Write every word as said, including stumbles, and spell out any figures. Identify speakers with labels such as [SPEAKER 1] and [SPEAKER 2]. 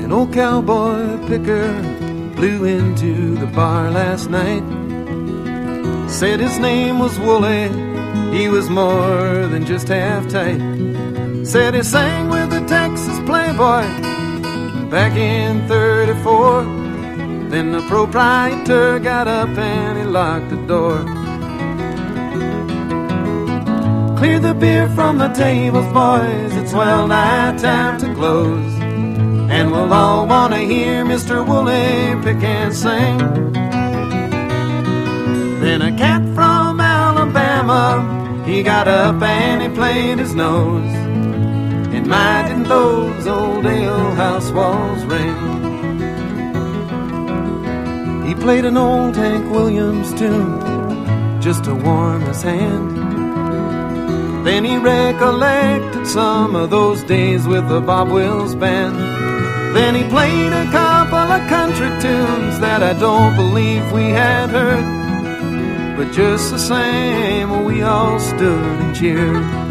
[SPEAKER 1] An old cowboy picker blew into the bar last night. Said his name was Wooly, he was more than just half tight. Said he sang with the Texas Playboy back in thirty-four. Then the proprietor got up and he locked the door. Clear the beer from the tables, boys, it's well nigh time to close. And we'll all want to hear Mister Wooly pick and sing. Then a cat from Alabama, he got up and he played his nose. And my, didn't those old alehouse walls ring. He played an old Hank Williams tune just to warm his hand. Then he recollected some of those days with the Bob Wills band. Then he played a couple of country tunes that I don't believe we had heard. But just the same, we all stood and cheered.